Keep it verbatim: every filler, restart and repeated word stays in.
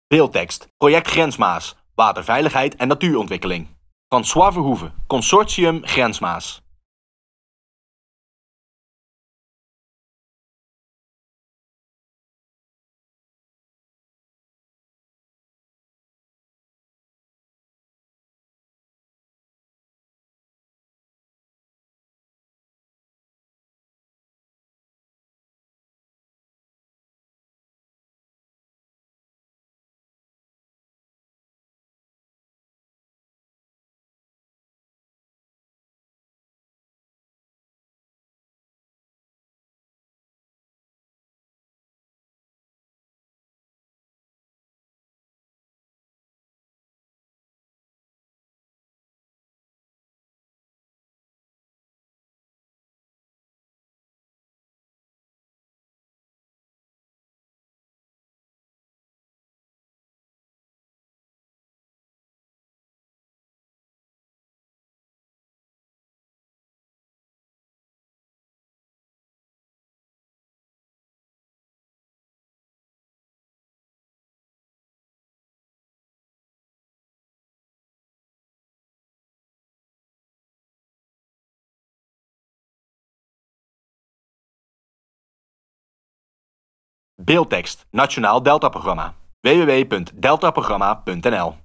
Beeldtekst. Project Grensmaas. Waterveiligheid en natuurontwikkeling. François Verhoeven. Consortium Grensmaas. Beeldtekst. Nationaal Deltaprogramma. w w w punt deltaprogramma punt n l